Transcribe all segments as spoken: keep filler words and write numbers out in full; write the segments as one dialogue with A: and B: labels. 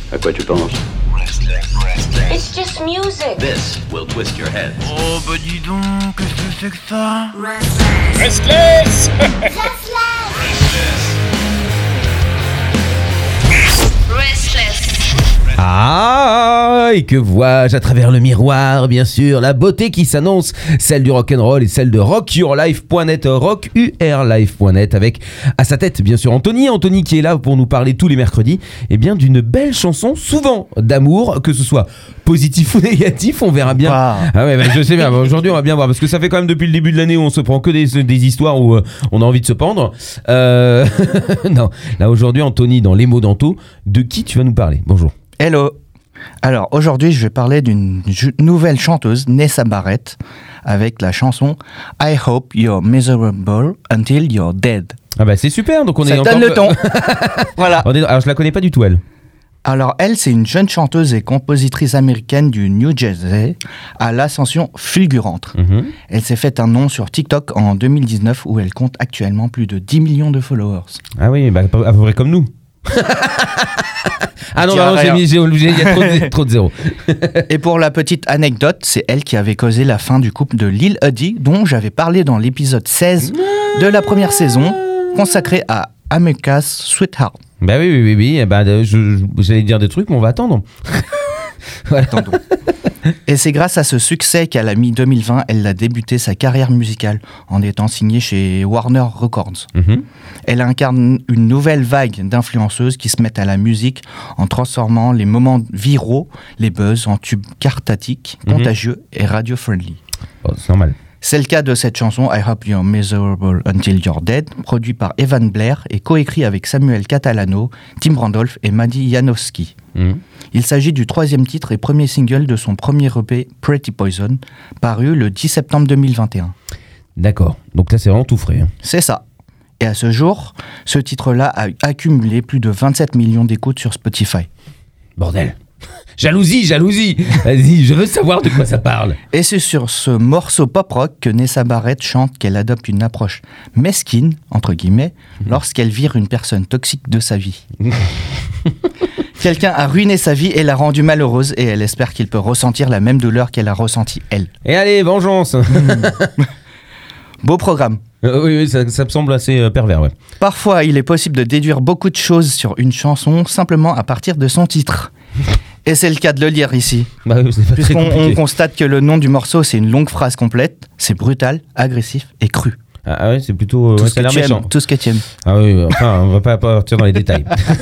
A: À quoi tu penses?
B: It's just music.
A: This will twist your head.
C: Oh, bah dis donc, qu'est-ce que c'est que ça?
D: Restless.
B: Restless.
E: Ah, et que vois-je à travers le miroir, bien sûr, la beauté qui s'annonce, celle du rock'n'roll et celle de rock your life point net, rock u r life point net, avec à sa tête, bien sûr, Anthony, Anthony qui est là pour nous parler tous les mercredis, et bien d'une belle chanson, souvent d'amour, que ce soit positif ou négatif, on verra bien.
F: Ah,
E: Ah ouais, bah, je sais bien, bah, aujourd'hui on va bien voir, parce que ça fait quand même depuis le début de l'année où on se prend que des, des histoires où euh, on a envie de se pendre. Euh... non, là aujourd'hui, Anthony, dans Les mots d'Anto, de qui tu vas nous parler? Bonjour.
F: Hello. Alors aujourd'hui, je vais parler d'une ju- nouvelle chanteuse, Nessa Barrett, avec la chanson I Hope You're Miserable Until You're Dead.
E: Ah bah c'est super, donc on
F: Ça
E: est
F: donne
E: encore...
F: le ton. Voilà.
E: On est- Alors je la connais pas du tout, elle.
F: Alors elle, c'est une jeune chanteuse et compositrice américaine du New Jersey à l'ascension fulgurante.
E: Mhm.
F: Elle s'est fait un nom sur TikTok en deux mille dix-neuf où elle compte actuellement plus de dix millions de followers.
E: Ah oui, bah, à peu près comme nous. Ah non,
F: Tu as
E: bah, non, j'ai
F: rien.
E: mis, j'ai obligé, il y a trop de, trop de zéro.
F: Et pour la petite anecdote, c'est elle qui avait causé la fin du couple de Lil Uzi, dont j'avais parlé dans l'épisode seize de la première saison, consacré à America's Sweetheart.
E: Bah oui, oui, oui, oui. eh Bah, je, je- j'allais dire des trucs, mais on va attendre. Voilà.
F: Attendons. Et c'est grâce à ce succès qu'à la mi-deux mille vingt, elle a débuté sa carrière musicale en étant signée chez Warner Records.
E: Mhm.
F: Elle incarne une nouvelle vague d'influenceuses qui se mettent à la musique en transformant les moments viraux, les buzz, en tubes cartatiques,
E: Mhm.
F: contagieux et radio-friendly.
E: Bon, c'est normal.
F: C'est le cas de cette chanson I Hope You're Miserable Until You're Dead, produit par Evan Blair et coécrit avec Samuel Catalano, Tim Randolph et Maddie Janowski.
E: Mhm.
F: Il s'agit du troisième titre et premier single de son premier E P Pretty Poison, paru le dix septembre deux mille vingt et un.
E: D'accord. Donc là, c'est vraiment tout frais. hein.
F: C'est ça. Et à ce jour, ce titre-là a accumulé plus de vingt-sept millions d'écoutes sur Spotify.
E: Bordel. Jalousie, jalousie. Vas-y, je veux savoir de quoi ça parle.
F: Et c'est sur ce morceau pop-rock que Nessa Barrett chante qu'elle adopte une approche mesquine, entre guillemets, lorsqu'elle vire une personne toxique de sa vie. Quelqu'un a ruiné sa vie et l'a rendue malheureuse et elle espère qu'il peut ressentir la même douleur qu'elle a ressentie elle.
E: Et allez, vengeance.
F: Beau programme.
E: Euh, oui, oui, ça, ça me semble assez euh, pervers, ouais.
F: Parfois, il est possible de déduire beaucoup de choses sur une chanson simplement à partir de son titre. Et c'est le cas de le lire ici.
E: Bah oui, c'est pas très
F: Puisqu'on on
E: compliqué.
F: constate que le nom du morceau, c'est une longue phrase complète, c'est brutal, agressif et cru.
E: Ah, ah ouais, c'est plutôt... euh,
F: Tout,
E: ouais,
F: ce
E: ça a
F: que
E: l'air
F: tu
E: méchant.
F: aimes, tout ce que tu aimes.
E: Ah oui, enfin, on va pas partir dans les détails.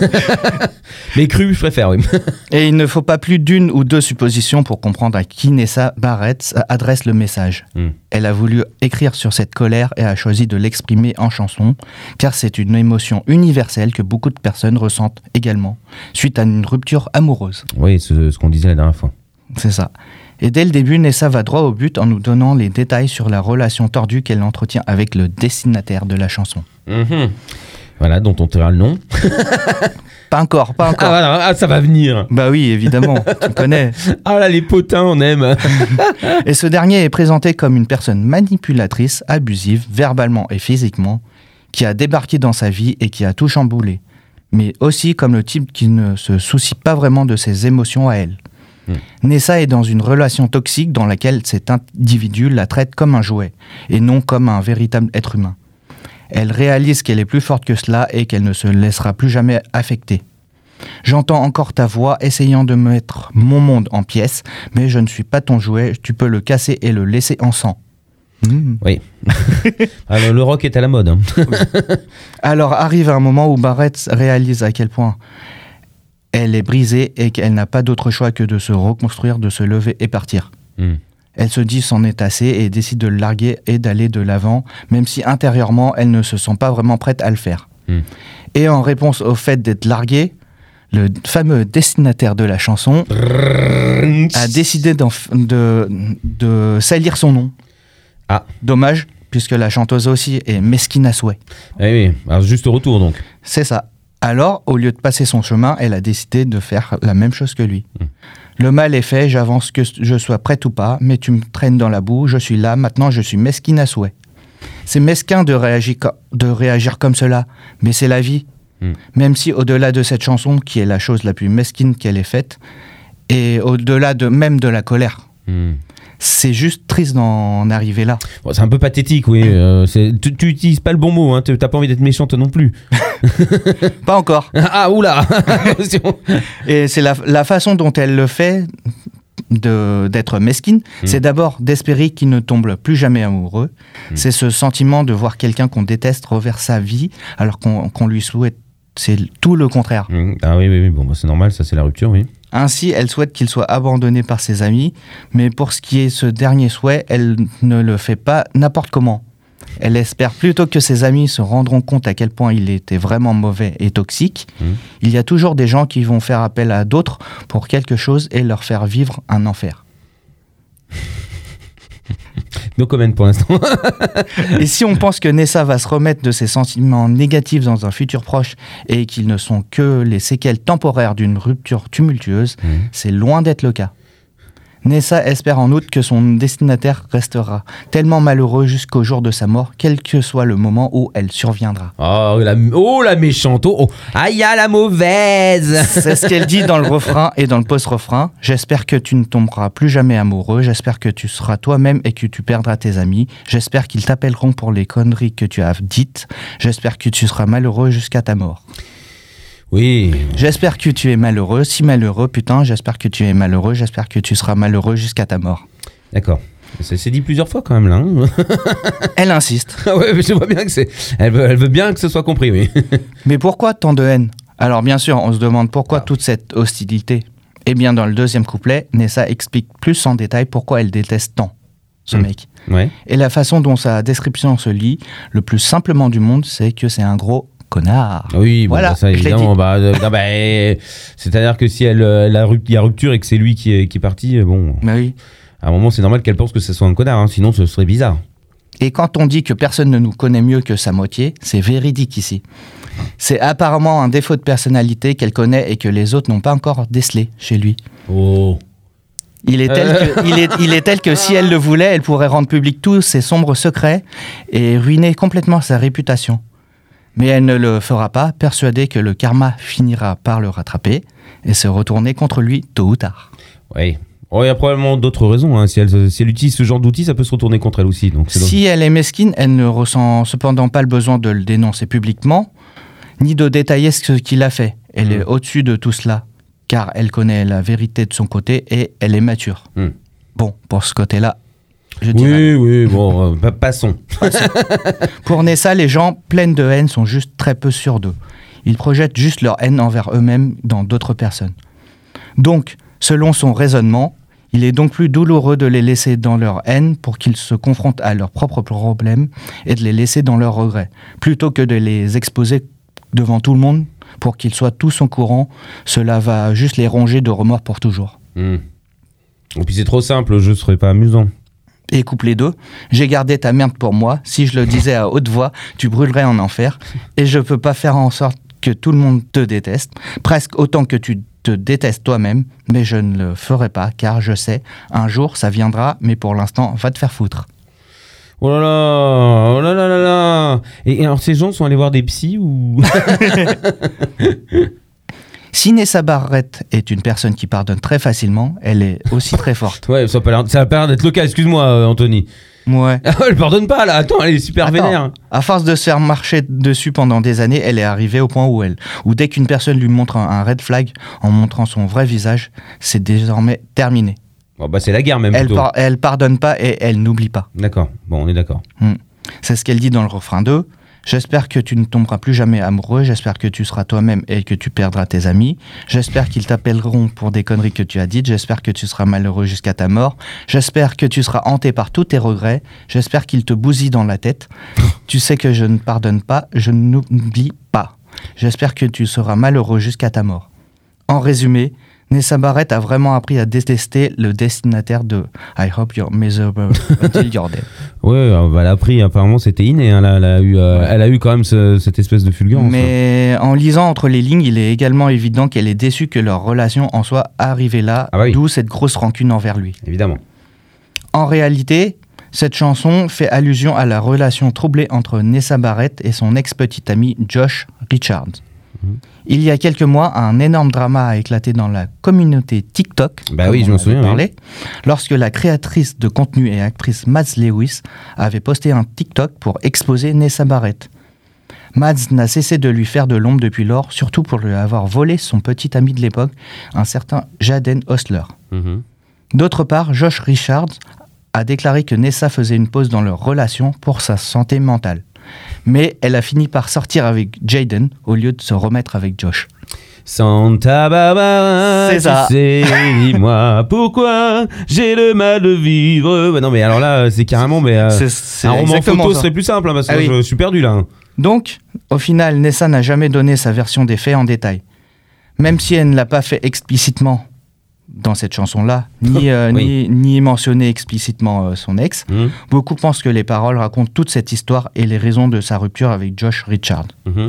E: Mais cru, je préfère, oui.
F: Et il ne faut pas plus d'une ou deux suppositions pour comprendre à qui Nessa Barrett adresse le message.
E: Mm.
F: Elle a voulu écrire sur cette colère et a choisi de l'exprimer en chanson, car c'est une émotion universelle que beaucoup de personnes ressentent également, suite à une rupture amoureuse.
E: Oui, ce, ce qu'on disait la dernière fois.
F: C'est ça. Et dès le début, Nessa va droit au but en nous donnant les détails sur la relation tordue qu'elle entretient avec le destinataire de la chanson.
E: Mhm. Voilà, dont on taira le nom.
F: Pas encore, pas
E: Ah
F: encore.
E: voilà, ah, ça va venir.
F: Bah oui, évidemment, tu connais.
E: Ah là, les potins, on aime.
F: Et ce dernier est présenté comme une personne manipulatrice, abusive, verbalement et physiquement, qui a débarqué dans sa vie et qui a tout chamboulé. Mais aussi comme le type qui ne se soucie pas vraiment de ses émotions à elle.
E: Hmm.
F: Nessa est dans une relation toxique dans laquelle cet individu la traite comme un jouet, et non comme un véritable être humain. Elle réalise qu'elle est plus forte que cela et qu'elle ne se laissera plus jamais affecter. J'entends encore ta voix essayant de mettre mon monde en pièces, mais je ne suis pas ton jouet, tu peux le casser et le laisser en sang. Mmh.
E: Oui. Alors, le rock est à la mode. hein.
F: Alors arrive un moment où Barrett réalise à quel point elle est brisée et qu'elle n'a pas d'autre choix que de se reconstruire, de se lever et partir.
E: Mm.
F: Elle se dit s'en est assez et décide de le larguer et d'aller de l'avant, même si intérieurement elle ne se sent pas vraiment prête à le faire.
E: Mm.
F: Et en réponse au fait d'être larguée, le fameux destinataire de la chanson a décidé d'en f- de, de salir son nom.
E: Ah.
F: Dommage, puisque la chanteuse aussi est mesquine à souhait.
E: Eh oui, alors juste au retour donc.
F: C'est ça. Alors, au lieu de passer son chemin, elle a décidé de faire la même chose que lui.
E: Mm.
F: Le mal est fait, j'avance que je sois prête ou pas, mais tu me traînes dans la boue, je suis là, maintenant je suis mesquine à souhait. C'est mesquin de réagir, co- de réagir comme cela, mais c'est la vie. Mm. Même si au-delà de cette chanson, qui est la chose la plus mesquine qu'elle ait faite, et au-delà de, même de la colère, mm. c'est juste triste d'en arriver là.
E: Bon, c'est un peu pathétique, oui. Euh, c'est, tu, tu utilises pas le bon mot, hein. T'as pas envie d'être méchante non plus.
F: Pas encore.
E: Ah, oula.
F: Et c'est la, la façon dont elle le fait de, d'être mesquine, mmh. c'est d'abord d'espérer qu'il ne tombe plus jamais amoureux. Mmh. C'est ce sentiment de voir quelqu'un qu'on déteste refaire sa vie alors qu'on, qu'on lui souhaite. C'est tout le contraire.
E: Mmh. Ah oui, oui, oui. Bon, bah, c'est normal, ça c'est la rupture, oui.
F: Ainsi, elle souhaite qu'il soit abandonné par ses amis, mais pour ce qui est ce dernier souhait, elle ne le fait pas n'importe comment. Elle espère plutôt que ses amis se rendront compte à quel point il était vraiment mauvais et toxique. Mmh. Il y a toujours des gens qui vont faire appel à d'autres pour quelque chose et leur faire vivre un enfer.
E: No comment pour l'instant.
F: Et si on pense que Nessa va se remettre de ses sentiments négatifs dans un futur proche et qu'ils ne sont que les séquelles temporaires d'une rupture tumultueuse, mmh. c'est loin d'être le cas. Nessa espère en outre que son destinataire restera tellement malheureux jusqu'au jour de sa mort, quel que soit le moment où elle surviendra.
E: Oh la, oh, la méchante, oh, aïe, ah, la mauvaise.
F: C'est ce qu'elle dit dans le refrain et dans le post-refrain. J'espère que tu ne tomberas plus jamais amoureux, j'espère que tu seras toi-même et que tu perdras tes amis, j'espère qu'ils t'appelleront pour les conneries que tu as dites, j'espère que tu seras malheureux jusqu'à ta mort.
E: Oui.
F: J'espère que tu es malheureux, si malheureux, putain, j'espère que tu es malheureux, j'espère que tu seras malheureux jusqu'à ta mort.
E: D'accord. C'est, c'est dit plusieurs fois quand même là. Hein.
F: Elle insiste.
E: Ah ouais, mais je vois bien que c'est. Elle veut, elle veut bien que ce soit compris, oui.
F: Mais pourquoi tant de haine ? Alors bien sûr, on se demande pourquoi ah. toute cette hostilité. Eh bien, dans le deuxième couplet, Nessa explique plus en détail pourquoi elle déteste tant ce mmh. mec.
E: Ouais.
F: Et la façon dont sa description se lit, le plus simplement du monde, c'est que c'est un gros connard.
E: Oui, bon,
F: voilà,
E: bah ça évidemment. Bah, euh, non, bah, euh, c'est-à-dire que si elle, euh, la, il y a rupture et que c'est lui qui est, qui est parti, euh, bon.
F: Bah oui.
E: À un moment, c'est normal qu'elle pense que ce soit un connard, hein, sinon ce serait bizarre.
F: Et quand on dit que personne ne nous connaît mieux que sa moitié, c'est véridique ici. C'est apparemment un défaut de personnalité qu'elle connaît et que les autres n'ont pas encore décelé chez lui.
E: Oh.
F: Il est, tel que, il, est, il est tel que si elle le voulait, elle pourrait rendre public tous ses sombres secrets et ruiner complètement sa réputation. Mais elle ne le fera pas, persuadée que le karma finira par le rattraper et se retourner contre lui tôt ou tard.
E: Oui. Oh, il y a probablement d'autres raisons. Hein. Si, elle, si elle utilise ce genre d'outils, ça peut se retourner contre elle aussi. Donc c'est
F: si elle est mesquine, elle ne ressent cependant pas le besoin de le dénoncer publiquement, ni de détailler ce qu'il a fait. Elle mmh. est au-dessus de tout cela, car elle connaît la vérité de son côté et elle est mature. Mmh. Bon, pour ce côté-là, je dirais...
E: Oui, oui, bon, euh, passons.
F: passons. Pour Nessa, les gens pleins de haine sont juste très peu sûrs d'eux. Ils projettent juste leur haine envers eux-mêmes dans d'autres personnes. Donc, selon son raisonnement, il est donc plus douloureux de les laisser dans leur haine pour qu'ils se confrontent à leurs propres problèmes et de les laisser dans leurs regrets, plutôt que de les exposer devant tout le monde pour qu'ils soient tous au courant. Cela va juste les ronger de remords pour toujours.
E: Mmh. Et puis c'est trop simple, le jeu serait pas amusant.
F: Et couplet deux, j'ai gardé ta merde pour moi, si je le disais à haute voix, tu brûlerais en enfer, et je peux pas faire en sorte que tout le monde te déteste, presque autant que tu te détestes toi-même, mais je ne le ferai pas, car je sais, un jour ça viendra, mais pour l'instant, va te faire foutre.
E: Oh là là, oh là là là là. Et, et alors ces gens sont allés voir des psys ou...
F: Si Nessa Barrett est une personne qui pardonne très facilement, elle est aussi très forte.
E: Ouais, ça a pas l'air, ça a pas l'air d'être le cas, excuse-moi euh, Anthony.
F: Ouais.
E: Elle pardonne pas là, attends, elle est super attends, vénère.
F: À force de se faire marcher dessus pendant des années, elle est arrivée au point où elle, où dès qu'une personne lui montre un, un red flag en montrant son vrai visage, c'est désormais terminé.
E: Oh bah c'est la guerre même
F: elle,
E: plutôt.
F: Par, elle pardonne pas et elle n'oublie pas.
E: D'accord, bon on est d'accord.
F: Mmh. C'est ce qu'elle dit dans le refrain deux. J'espère que tu ne tomberas plus jamais amoureux, j'espère que tu seras toi-même et que tu perdras tes amis, j'espère qu'ils t'appelleront pour des conneries que tu as dites, j'espère que tu seras malheureux jusqu'à ta mort, j'espère que tu seras hanté par tous tes regrets, j'espère qu'ils te bousillent dans la tête, tu sais que je ne pardonne pas, je n'oublie pas, j'espère que tu seras malheureux jusqu'à ta mort. En résumé, Nessa Barrett a vraiment appris à détester le destinataire de I hope you're miserable until you're dead.
E: Ouais, elle a appris, apparemment c'était inné, hein, elle, a eu, euh, ouais. elle a eu quand même ce, cette espèce de fulgurance.
F: Mais hein. En lisant entre les lignes, il est également évident qu'elle est déçue que leur relation en soit arrivée là, ah bah oui. D'où cette grosse rancune envers lui.
E: Évidemment.
F: En réalité, cette chanson fait allusion à la relation troublée entre Nessa Barrett et son ex-petit ami Josh Richards. Mmh. Il y a quelques mois, un énorme drama a éclaté dans la communauté TikTok.
E: Bah oui, je m'en souviens.
F: Parlé, oui. Lorsque la créatrice de contenu et actrice Mads Lewis avait posté un TikTok pour exposer Nessa Barrett. Mads n'a cessé de lui faire de l'ombre depuis lors, surtout pour lui avoir volé son petit ami de l'époque, un certain Jaden Osler. Mmh. D'autre part, Josh Richards a déclaré que Nessa faisait une pause dans leur relation pour sa santé mentale. Mais elle a fini par sortir avec Jaden au lieu de se remettre avec Josh.
E: Santa Barbara,
F: c'est ça.
E: Tu sais, dis-moi pourquoi j'ai le mal de vivre. Bah non, mais alors là, c'est carrément, mais euh,
F: c'est, c'est
E: un roman photo
F: ça.
E: serait plus simple, hein, parce que
F: ah oui.
E: je suis perdu là.
F: Donc, au final, Nessa n'a jamais donné sa version des faits en détail. Même si elle ne l'a pas fait explicitement dans cette chanson-là, ni, euh, oui. ni, ni mentionné explicitement euh, son ex, mmh. beaucoup pensent que les paroles racontent toute cette histoire et les raisons de sa rupture avec Josh Richards. Mmh.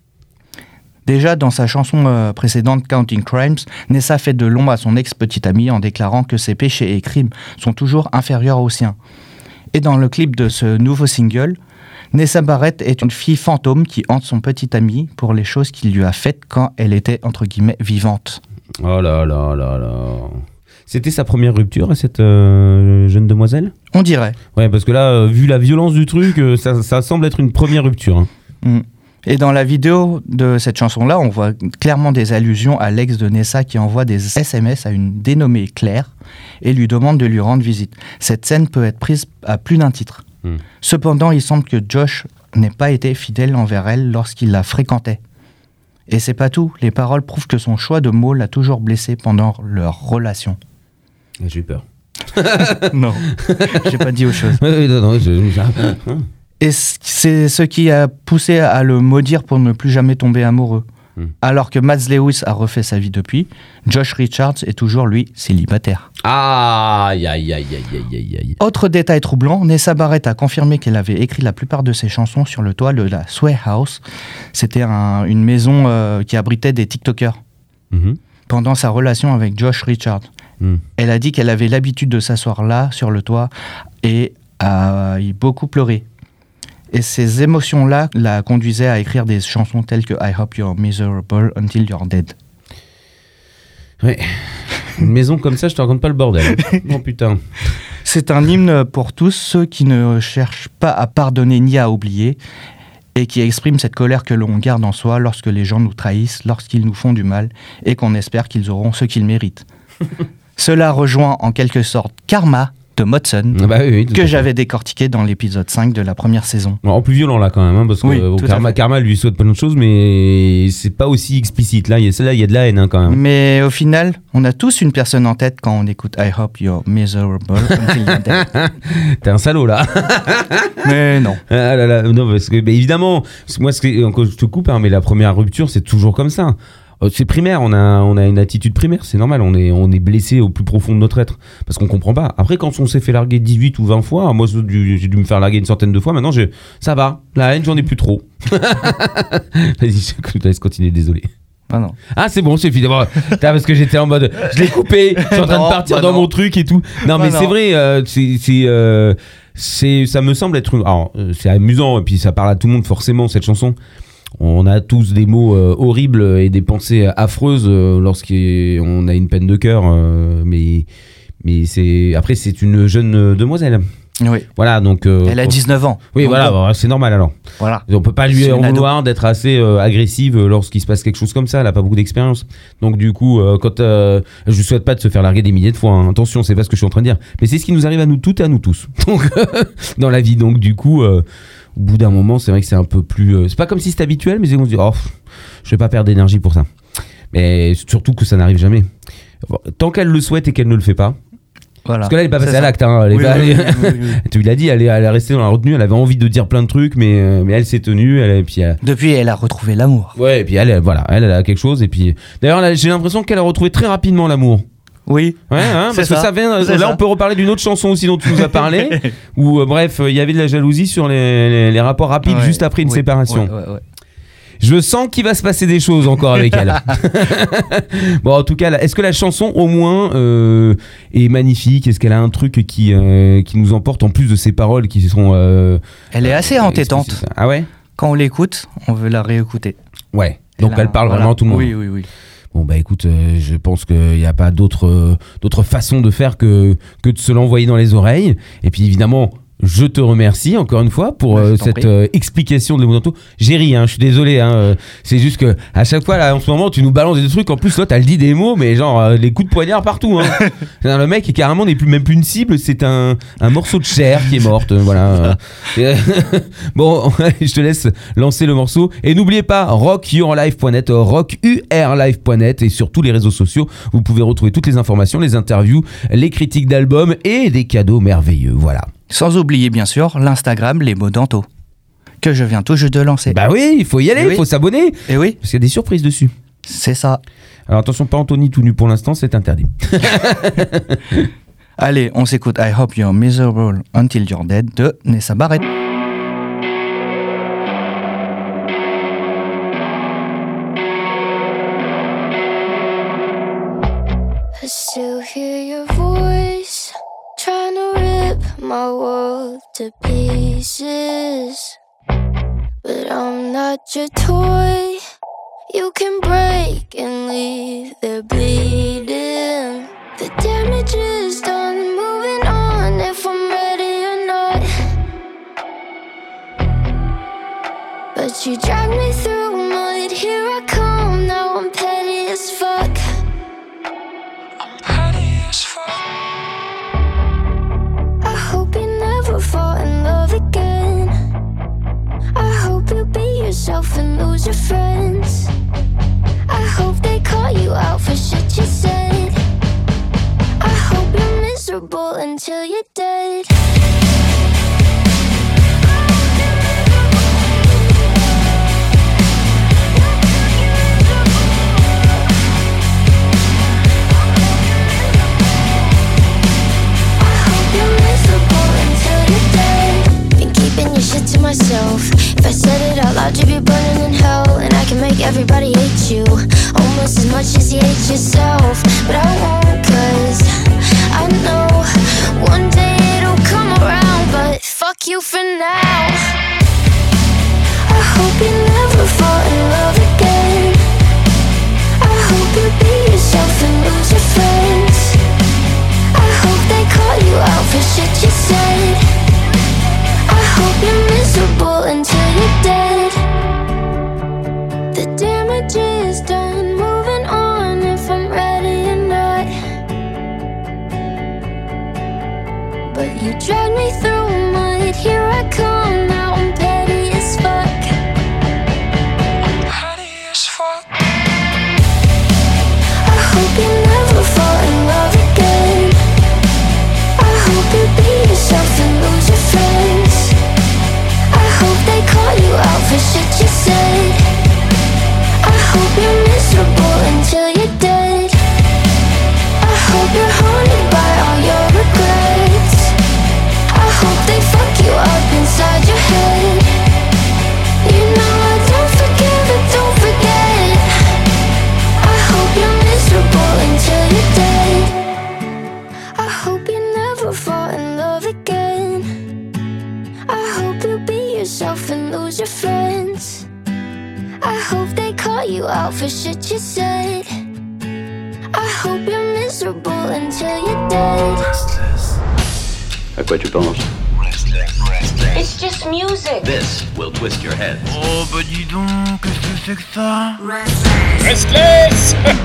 F: Déjà, dans sa chanson euh, précédente, Counting Crimes, Nessa fait de l'ombre à son ex-petit ami en déclarant que ses péchés et crimes sont toujours inférieurs aux siens. Et dans le clip de ce nouveau single, Nessa Barrett est une fille fantôme qui hante son petit ami pour les choses qu'il lui a faites quand elle était, entre guillemets, vivante.
E: Oh là là là là. C'était sa première rupture à cette euh, jeune demoiselle ?
F: On dirait.
E: Ouais, parce que là, euh, vu la violence du truc, euh, ça, ça semble être une première rupture. Hein.
F: Mm. Et dans la vidéo de cette chanson-là, on voit clairement des allusions à l'ex de Nessa qui envoie des S M S à une dénommée Claire et lui demande de lui rendre visite. Cette scène peut être prise à plus d'un titre. Mm. Cependant, il semble que Josh n'ait pas été fidèle envers elle lorsqu'il la fréquentait. Et c'est pas tout, les paroles prouvent que son choix de mots l'a toujours blessé pendant leur relation.
E: J'ai eu peur.
F: Non, j'ai pas dit autre chose.
E: non, non, je...
F: Et c'est ce qui a poussé à le maudire pour ne plus jamais tomber amoureux. Hmm. Alors que Mads Lewis a refait sa vie depuis, Josh Richards est toujours, lui, célibataire.
E: Aïe, aïe, aïe, aïe, aïe, aïe.
F: Autre détail troublant, Nessa Barrett a confirmé qu'elle avait écrit la plupart de ses chansons sur le toit de la Sway House. C'était un, une maison euh, qui abritait des TikTokers. Mm-hmm. Pendant sa relation avec Josh Richards. Mm. Elle a dit qu'elle avait l'habitude de s'asseoir là, sur le toit, et a beaucoup pleuré. Et ces émotions-là la conduisaient à écrire des chansons telles que I Hope You're Miserable Until You're Dead.
E: Ouais. Une maison comme ça, je te raconte pas le bordel. Oh putain.
F: C'est un hymne pour tous ceux qui ne cherchent pas à pardonner ni à oublier et qui exprime cette colère que l'on garde en soi lorsque les gens nous trahissent, lorsqu'ils nous font du mal et qu'on espère qu'ils auront ce qu'ils méritent. Cela rejoint en quelque sorte Karma de Motson,
E: ah bah oui, oui,
F: que j'avais décortiqué dans l'épisode cinq de la première saison.
E: En plus violent là quand même, hein, parce que
F: oui,
E: bon, Karma, Karma lui souhaite plein de choses, mais c'est pas aussi explicite. Là, il y a, là, il y a de la haine hein, quand même.
F: Mais au final, on a tous une personne en tête quand on écoute I Hope You're Miserable Until You're Dead.
E: T'es un salaud là.
F: Mais non.
E: Ah là là, non, parce que bah, évidemment, moi, ce que, encore, je te coupe, hein, mais la première rupture, c'est toujours comme ça. C'est primaire, on a, on a une attitude primaire, c'est normal, on est, on est blessé au plus profond de notre être, parce qu'on comprend pas. Après, quand on s'est fait larguer dix-huit ou vingt fois, moi j'ai dû, j'ai dû me faire larguer une centaine de fois, maintenant j'ai, ça va, la haine j'en ai plus trop. Vas-y, je te laisse continuer, désolé.
F: Ah non.
E: Ah c'est bon, c'est fini. Parce que j'étais en mode, je l'ai coupé, je suis en train non, de partir bah dans non. mon truc et tout. Non mais bah c'est non. vrai, euh, c'est... c'est euh, c'est, ça me semble être... Alors, c'est amusant, et puis ça parle à tout le monde forcément, cette chanson. On a tous des mots euh, horribles et des pensées affreuses euh, lorsqu'on a une peine de cœur, euh, mais, mais c'est, après c'est une jeune demoiselle.
F: Oui.
E: Voilà, donc, euh,
F: elle a dix-neuf ans.
E: Oui, voilà, bon, c'est normal alors.
F: Voilà.
E: On peut pas lui en vouloir d'être assez euh, agressive lorsqu'il se passe quelque chose comme ça, elle a pas beaucoup d'expérience. Donc du coup, euh, quand euh, je lui souhaite pas de se faire larguer des milliers de fois, hein. Attention, c'est pas ce que je suis en train de dire, mais c'est ce qui nous arrive à nous toutes et à nous tous. Donc dans la vie, donc du coup... Euh, au bout d'un moment, c'est vrai que c'est un peu plus... Euh, c'est pas comme si c'était habituel, mais on se dit, oh, pff, je vais pas perdre d'énergie pour ça. Mais surtout que ça n'arrive jamais. Bon, tant qu'elle le souhaite et qu'elle ne le fait pas.
F: Voilà.
E: Parce que là, elle est pas passée à l'acte. Hein, elle est
F: oui,
E: pas,
F: oui,
E: elle,
F: oui, oui, oui.
E: Tu l'as dit, elle est, elle est restée dans la retenue. Elle avait envie de dire plein de trucs, mais, euh, mais elle s'est tenue. Elle, et puis, elle...
F: Depuis, elle a retrouvé l'amour.
E: Ouais, et puis elle, elle, voilà, elle, elle a quelque chose. Et puis, d'ailleurs, là, j'ai l'impression qu'elle a retrouvé très rapidement l'amour.
F: Oui,
E: ouais, hein, parce
F: ça.
E: que ça vient.
F: C'est
E: là,
F: ça.
E: on peut reparler d'une autre chanson aussi dont tu nous as parlé, où euh, bref, il euh, y avait de la jalousie sur les, les, les rapports rapides ouais, juste après une
F: oui,
E: séparation.
F: Ouais, ouais, ouais.
E: Je sens qu'il va se passer des choses encore avec elle. Bon, en tout cas, là, est-ce que la chanson, au moins, euh, est magnifique ? Est-ce qu'elle a un truc qui, euh, qui nous emporte en plus de ses paroles qui sont. Euh,
F: elle est assez entêtante.
E: Ah ouais ?
F: Quand on l'écoute, on veut la réécouter.
E: Ouais. Donc
F: là,
E: elle parle
F: voilà.
E: vraiment à tout le monde.
F: Oui, oui, oui.
E: Bon bah écoute, euh, je pense qu'il n'y a pas d'autre, euh, d'autre façon de faire que, que de se l'envoyer dans les oreilles. Et puis évidemment, je te remercie encore une fois pour
F: Bah, je
E: euh,
F: t'en
E: cette
F: prie.
E: euh, explication de l'Emodanto. J'ai ri, hein, je suis désolé. Hein, euh, c'est juste que à chaque fois là, en ce moment, tu nous balances des trucs. En plus, toi, t'as le dit des mots, mais genre euh, les coups de poignard partout. Hein. C'est-à-dire, le mec est carrément n'est plus même plus une cible, c'est un, un morceau de chair qui est morte. euh, voilà. Euh, bon, je te laisse lancer le morceau et n'oubliez pas rock your life point net, rock u r life point net et sur tous les réseaux sociaux, vous pouvez retrouver toutes les informations, les interviews, les critiques d'albums et des cadeaux merveilleux. Voilà.
F: Sans oublier, bien sûr, l'Instagram Les Mots Danto, que je viens tout juste de lancer.
E: Bah oui, il faut y aller,
F: Eh
E: il
F: oui.
E: faut s'abonner.
F: Et oui,
E: Parce qu'il y a des surprises dessus.
F: c'est ça.
E: Alors attention, pas Anthony tout nu pour l'instant, c'est interdit.
F: Allez, on s'écoute I Hope You're Miserable Until You're Dead de Nessa Barrett.
A: I still hear your voice, trying to rip my world to pieces. But I'm not your toy, you can break and leave there bleeding. The damage is done, moving on if I'm ready or not. But you drag me through mud, here I come, now I'm petty as fuck. I hope you never fall in love again. I hope you be yourself and lose your friends. I hope they call you out for shit you said. I hope you're miserable until you're dead. Shit to myself. If I said it out loud, you'd be burning in hell. And I can make everybody hate you almost as much as you hate yourself. But I won't, cause I know one day it'll come around. But fuck you for now. I hope you never fall in love again. I hope you be yourself and lose your friends. I hope they call you out for shit you said. I hope you're miserable until you're dead. The damage is done, moving on if I'm ready or not. But you drag me through mud, here I come, now I'm petty as fuck. Petty as fuck. I hope you never fall in love again. I hope you be yourself and lose your friends. I hope they call you out for shit you said. I hope you're miserable until you're dead. I hope you're haunted by all your regrets. I hope they fuck you up inside your head. You know I don't forgive and don't forget. I hope you're miserable until you're dead. I hope you never fall in love again. I hope you be yourself and lose your friends. I hope they call you out for shit you said. I hope you're miserable until you're dead.
G: À quoi tu penses?
B: It's just music.
G: This will twist your head.
C: Oh bah dis donc, qu'est-ce que c'est que ça?
D: Restless.